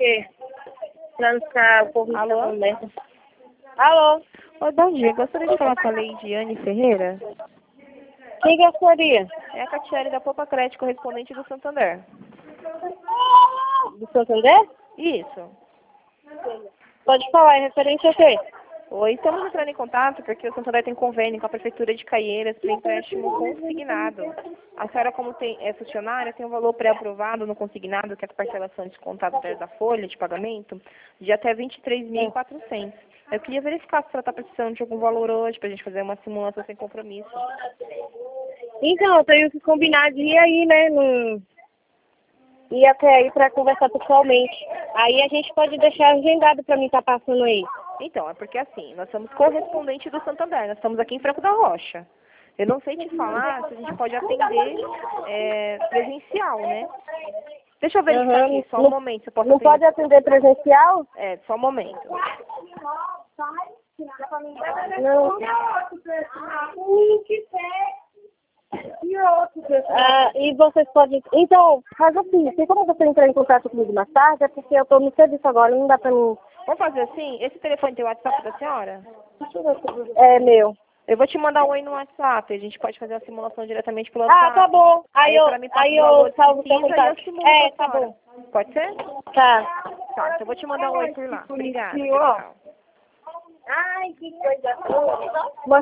porque pra não ficar o povo Alô? merda. Alô? Oi, bom dia. Gostaria de falar com a Leidiane Ferreira. Quem gostaria? É a Catiele da Poupa Crédito, correspondente do Santander. Do Santander? Isso. Pode falar, é referente a quê? Oi, estamos entrando em contato porque o Santander tem convênio com a Prefeitura de Caieiras para empréstimo consignado. A senhora, como é funcionária, tem um valor pré-aprovado no consignado, que é a parcelação descontada através da folha de pagamento, de até R$ 23.400. Eu queria verificar se a senhora está precisando de algum valor hoje para a gente fazer uma simulação sem compromisso. Então, eu tenho que combinar de ir aí, né? Ir até aí pra conversar pessoalmente. Aí a gente pode deixar agendado pra mim estar passando aí. Então, é porque assim, nós somos correspondente do Santander, nós estamos aqui em Franco da Rocha. Eu não sei te falar se a gente pode atender presencial, né? Deixa eu verificar aqui, só um momento. Se eu posso não atender. pode atender presencial? É, só um momento. Não. E vocês podem... Então, faz assim, se como você entrar em contato comigo mais tarde, é porque eu tô no serviço agora, não dá pra mim... Vamos fazer assim? Esse telefone tem o WhatsApp da senhora? É meu. Eu vou te mandar um oi no WhatsApp, a gente pode fazer a simulação diretamente pelo WhatsApp. Ah, tá bom. Aí eu salvo o seu contato. Tá bom. Pode ser? Tá. Tá, então eu vou te mandar um oi por lá. Obrigada. Ó. Tchau. Ai, que coisa boa.